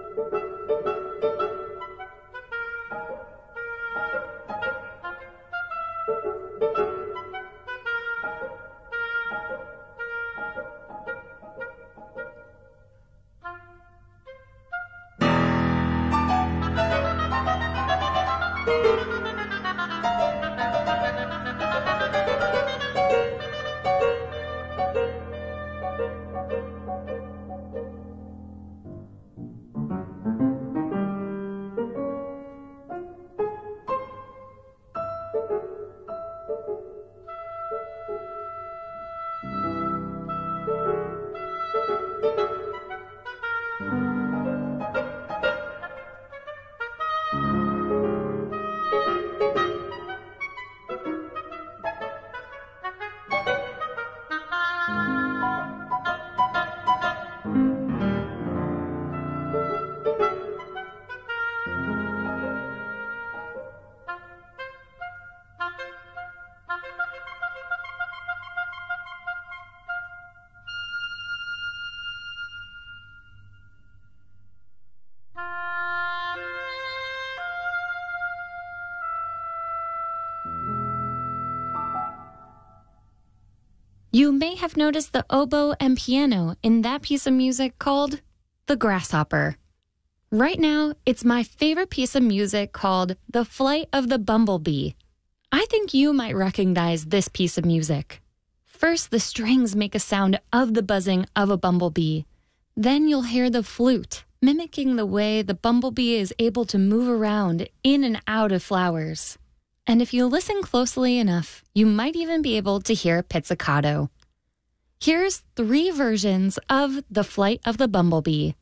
You may have noticed the oboe and piano in that piece of music called The Grasshopper. Right now, it's my favorite piece of music called The Flight of the Bumblebee. I think you might recognize this piece of music. First, the strings make a sound of the buzzing of a bumblebee. Then you'll hear the flute, mimicking the way the bumblebee is able to move around in and out of flowers. And if you listen closely enough, you might even be able to hear a pizzicato. Here's 3 versions of The Flight of the Bumblebee.